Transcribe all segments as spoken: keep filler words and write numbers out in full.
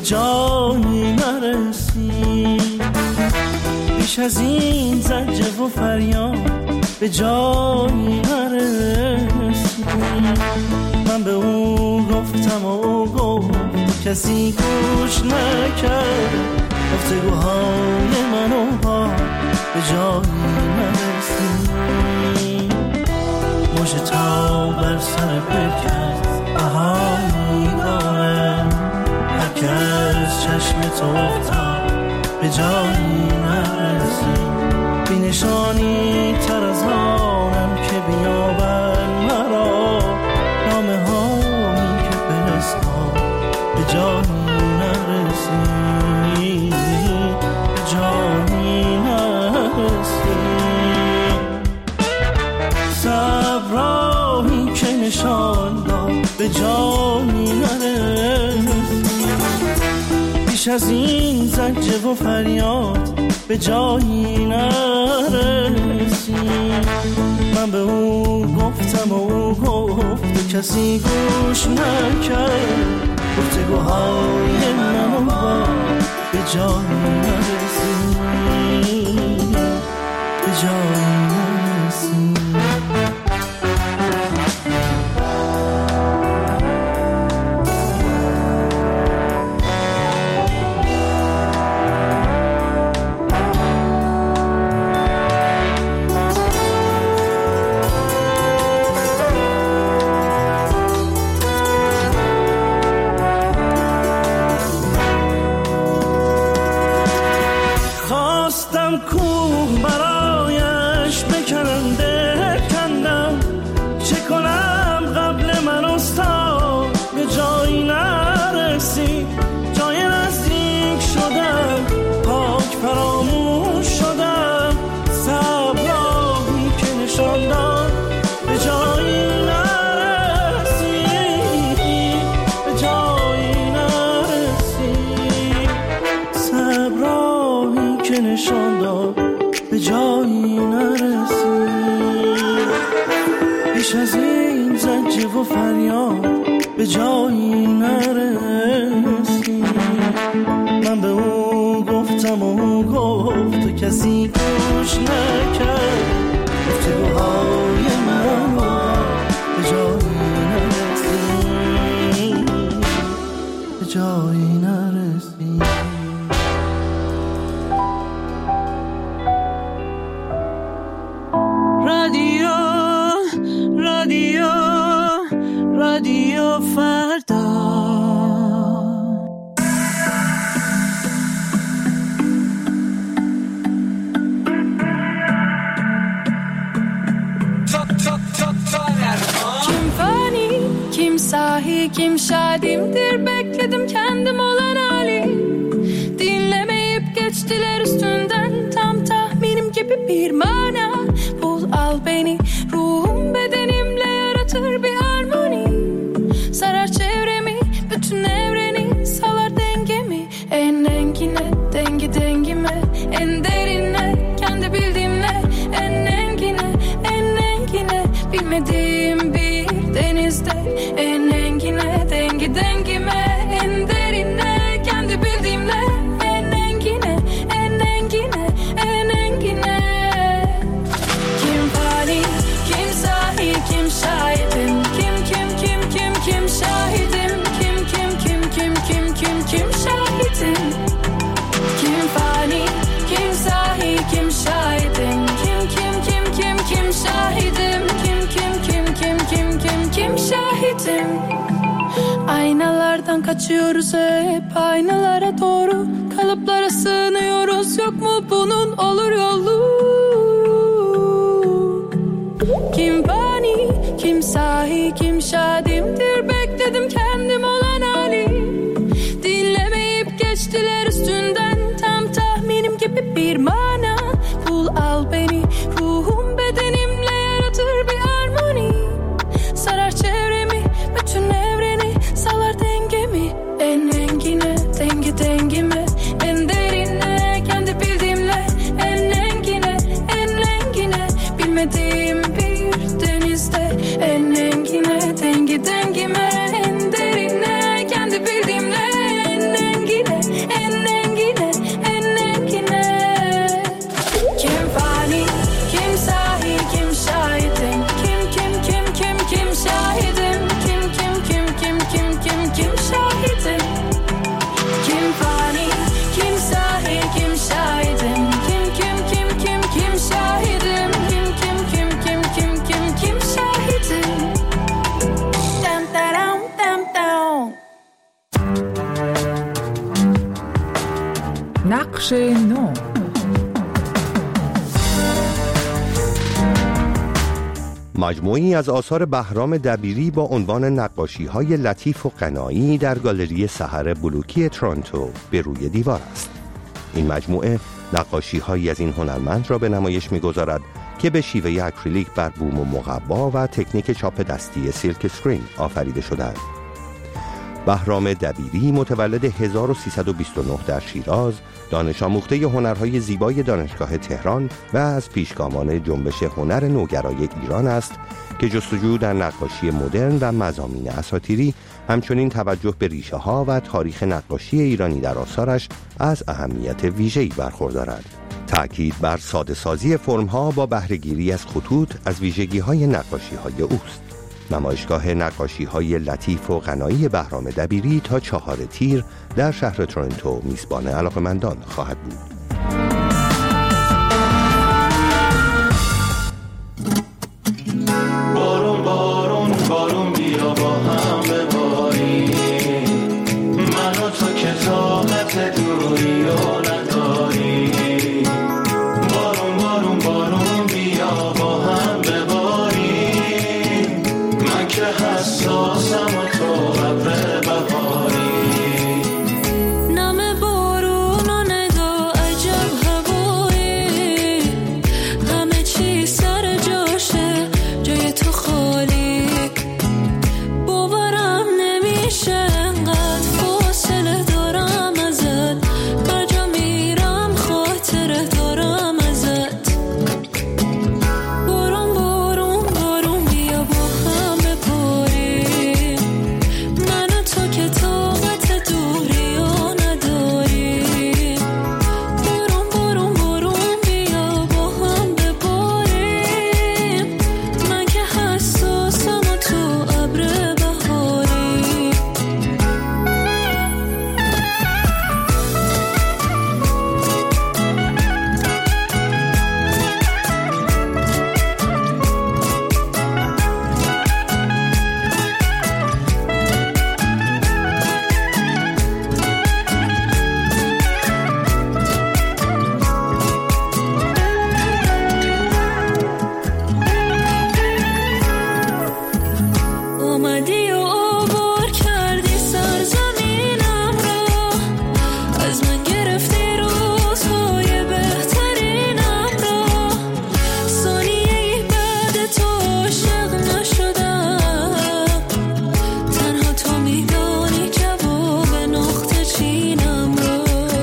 جایی نرسی، بیش از این زجر و فریاد به جایی نرسی. من به او گفتم و او گفت کسی گوش نکرد، گفتگوهای من و با به جایی نرسی. موج تا بر سر پرکت بهایی دارم، هر که از چشم تو افتاد به جایی نرسی. بی نشانی تر از آنم که بیابن مرا، نامه هایی که فرستاد به جایی نرسی، به جایی نرسی. صبرایی که نشان داد به جایی نرسی، بیش از این زجر و فریاد به جایی نرسی. من به او گفتم و او گفت کسی گوش نکرد، گفتگوهای من و با به جایی نرسی، به جایی نرسی. کوه برایش بکننده کندم، چه کنم قبل من استاد به جایی نرسی. جای نزدیک شدم پاک فراموش شدم، صبراهی که نشان داد به جایی نرسی، به جایی نرسی. صبراهی که نشان داد به جایی نرسی، بیش از این زجر و فریاد به جایی نرسی. من به او گفتم و او گفت کسی گوش نکرد، گفتگوهای من به جایی نرسی، به جایی نرسی. رادیو رادیو رادیو فردا. Kim fani, kim sahi, kim şadimdir, bekledim kendim olan hali. Dinlemeyip geçtiler üstünden, tam tahminim gibi bir mana. Bul al beni, ruhum bedenimle yaratır bir harmoni. Sarar çevremi, bütün evreni, salar dengemi. En engine, dengi dengime, en derine, kendi bildiğimle. En engine, en engine, bilmediğim bir denizde. En engine, dengi dengime, en derine, kendi bildiğimle. En engine, en engine, en engine. Kim fani, kim sahi, kim şahidim, kim kim kim kim kim şahidim, kim kim kim kim kim kim kim şahidim. Kim fani, kim sahi, kim şahidim, kim kim kim kim kim şahidim, kim kim kim kim kim kim kim şahidim. Aynalardan kaçıyoruz hep, aynalara doğru, kalıplara sığınıyoruz, yok mu bunun olur yolu? Kim fani, kim sahi, kim şadimdir, bekledim kendim olan hali. Dinlemeyip geçtiler üstünden, tam tahminim gibi bir mana. Bul al beni, ruhum bedenimle yaratır bir harmoni. Sarar çevremi, bütün evreni, salar dengemi. En engine, dengi dengime, en derine, kendi bildiğimle. En engine, en engine, bilmediğim bir denizde. En engine, dengi dengime, en derine. نقش نو. مجموعی از آثار بهرام دبیری با عنوان نقاشی‌های لطیف و غنایی در گالری سحر بلوکی تورنتو به روی دیوار است. این مجموعه نقاشی‌هایی از این هنرمند را به نمایش می‌گذارد که به شیوه اکریلیک بر بوم و مقوا و تکنیک چاپ دستی سیلک اسکرین آفریده شدند. بهرام دبیری متولد هزار و سیصد و بیست و نه در شیراز، دانش آموخته هنرهای زیبای دانشگاه تهران و از پیشگامان جنبش هنر نوگرای ایران است که جستجو در نقاشی مدرن و مضامین اساطیری، همچنین توجه به ریشه ها و تاریخ نقاشی ایرانی در آثارش از اهمیت ویژه‌ای برخوردارد. تأکید بر ساده سازی فرم‌ها با بهره‌گیری از خطوط از ویژگی‌های نقاشی‌های اوست. نمایشگاه نقاشی‌های لطیف و غنایی بهرام دبیری تا چهار تیر در شهر تورنتو میزبان علاقه‌مندان خواهد بود. بارون بارون بارون بیا با هم بباری، من و تو که طاقت دوری و نداری. بارون بارون بارون بیا با هم بباری، من که حساسم و تو ابر بهاری. نم بارون و ندا عجب هوایی، همه چی سر جاشه جای تو خالی. باورم نمیشه انقدر فاصله دارم ازت، هر جا میرم خاطره دارم ازت. بارون بارون بارون بیا با هم بباریم، من و تو که طاقت دوری و نداریم. بارون بارون بارون بیا با هم بباریم، من که حساسم و تو ابر بهاری. اومدی و عبور کردی سرزمینم را، از من گرفتی روزهای بهترینم را. ثانیه‌ای بعد تو عاشق نشدم، تنها تو میدانی جواب نقطه چینم را.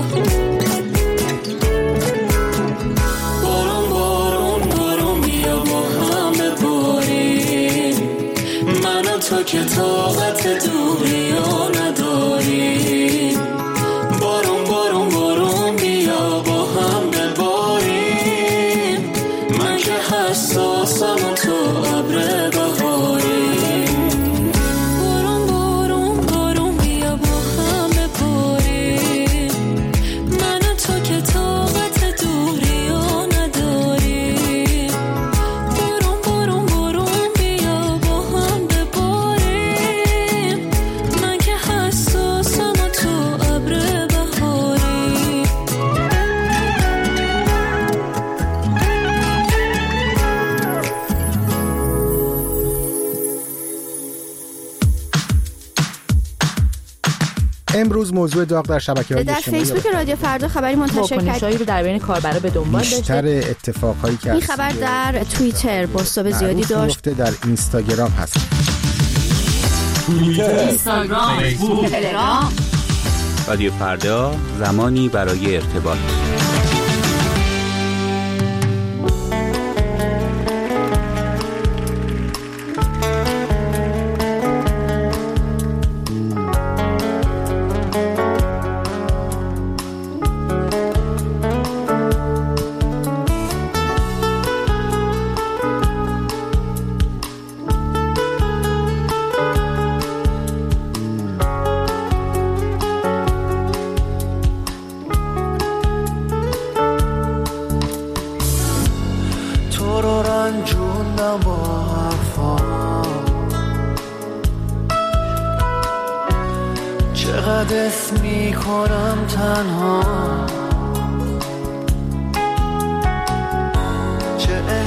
بارون بارون بارون بیا با هم بباریم، من و تو که طاقت دوری و نداریم. بارون بارون بارون بیا با هم بباریم، من که حساسم و تو ابر بهاری. بارون بارون بارون بیا با هم بباریم، من و تو که طاقت دوری و نداریم. بارون بارون بارون بیا با هم بباریم، من که حساسم و تو ابر بهاری. امروز موضوع داغ در شبکه‌های در اجتماعی فیسبوک رادیو فردا خبری منتشر واکنش‌هایی رو در بین کاربرا به دنبال بیشتر داشته. اتفاقهایی که این خبر در توییتر بازتاب زیادی داشت. در اینستاگرام هست. اینستاگرام، فیسبوک، تلگرام. رادیو فردا، زمانی برای ارتباط. چقدر اسم میکنم تنها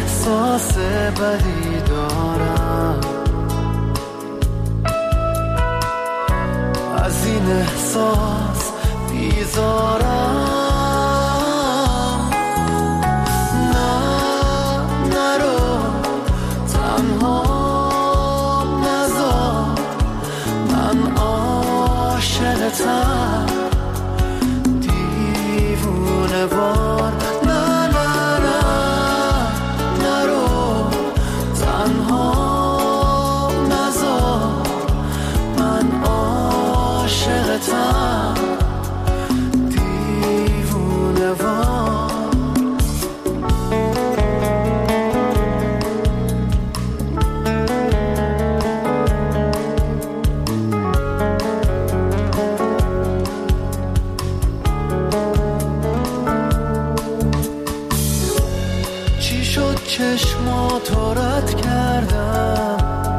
احساس بدی دارم، از این احساس بیزارم. نه نرو تنها نذار، من عاشقتم دیوونه وار. نه نه نه نرو تنها نذار، من عاشقتم دیوونه وار. چی شد چشماتو رد کردم،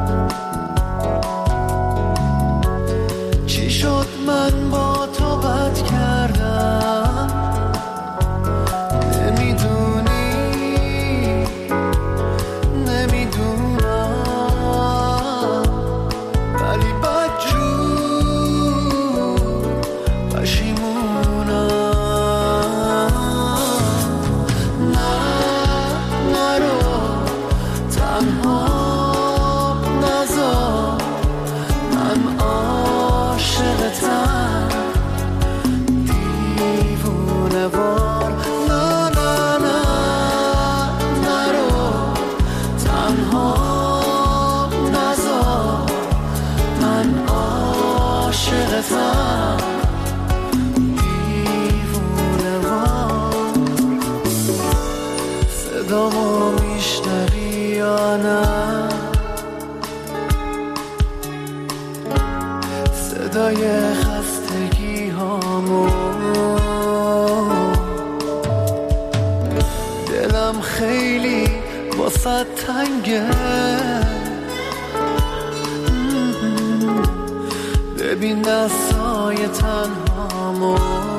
چی شد من با تو بد کردم. نمیدونی نمیدونم، ولی بدجور پشیمونم. نه نرو تنها نذار، من عاشقتم دیوونه وار. نه نه نه نرو تنها نذار، من عاشقتم دیوونه وار. صدامو میشنوی یا نه؟ صدای خستگی هامو، دلم خیلی واسه تنگه. ببین دستای تنهامو،